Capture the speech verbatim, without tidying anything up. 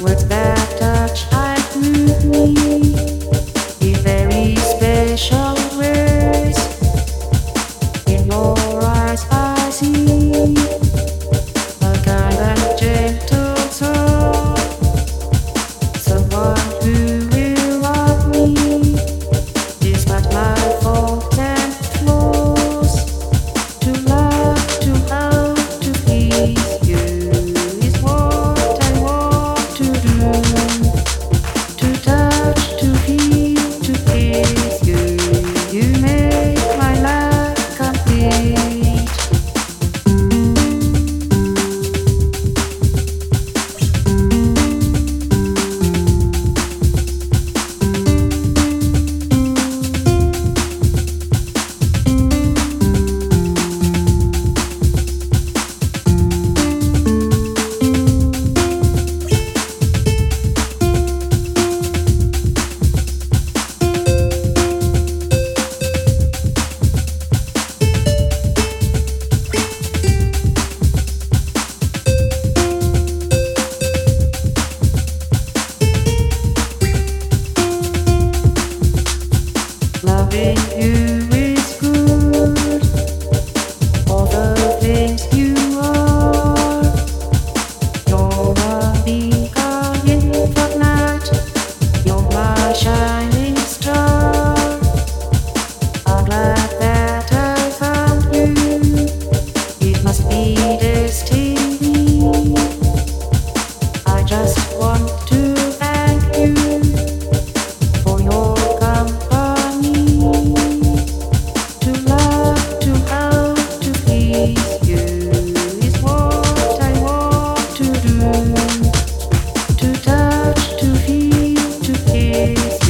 Words that touch I need, the very special words. In your eyes I see a kind and gentle soul, someone who will love me despite my faults and flaws. To love, to love, to please you is what I want to do. To touch, to feel, to kiss you, you make my life complete. Loving you is good, all the things you are. You're a beacon in the night, you're my shining star. I'm glad that I found you, it must be destiny. I just want to thank you for your company. To love, to love, to please you is what I want to do. To touch, to feel, to kiss